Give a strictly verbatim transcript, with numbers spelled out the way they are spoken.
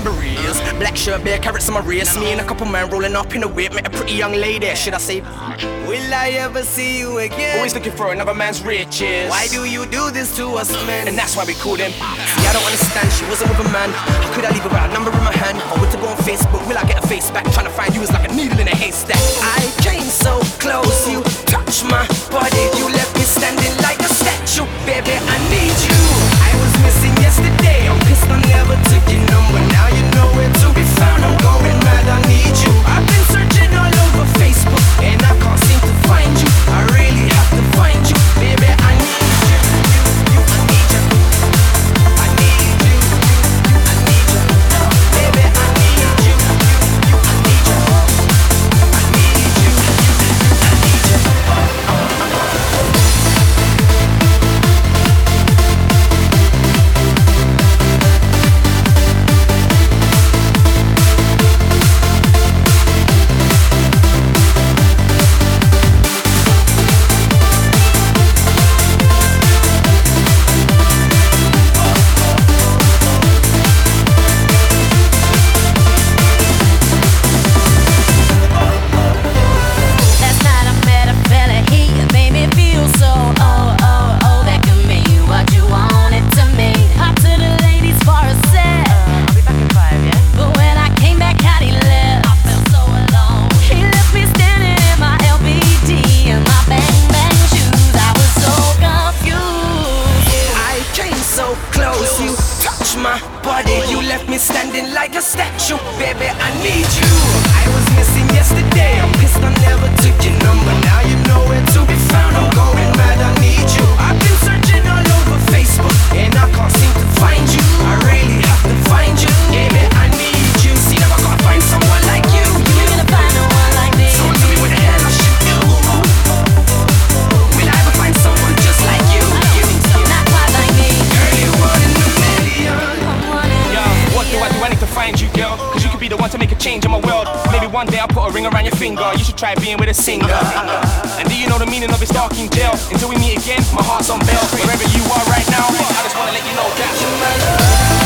memories. Black shirt, bare carrots on my wrist. Me and a couple men rolling up in a whip. Met a pretty young lady, should I say? Will I ever see you again? Always looking for another man's riches. Why do you do this to us, man? And that's why we called him. See, I don't understand, she wasn't with a man. How could I leave without a number in my hand? I went to go on Facebook, will I get a face back? Trying to find you is like a needle in a haystack. I came so close, you touched my body. You left me standing like a statue. Baby, I need you. I was missing yesterday. I'm pissed I never took your number. Now you know where to be found. I'm going mad, I need you. I've been searching all over Facebook and I can't seem to find you. I really have to find you. Baby, I need you. You, you, I need you. I need you. I need you. Baby, I need you. You, I need you. I need you. I need you. My body, you left me standing like a statue. Baby, I need you. I was missing yesterday. I'm pissed I never took your number. Now you know where to be found. I'm going mad, I need you. I've been searching all over Facebook and I can't seem to find you. I really have to find you. Baby, I need you. See, now I gotta find someone like you. You're gonna find no one like me. Someone tell me what the hell I should do. Will I ever find someone just like you? You, Not quite like me. girl, you're one in a million. What do I do? I need to find you, girl. Cause you could be the one to make a change in my world. Maybe one day I'll put a ring around your finger. You should try being with a singer. And do you know the meaning of this dark in jail? Until we meet again, my heart's on bail. Wherever you are right now, I just wanna let you know that you're my love.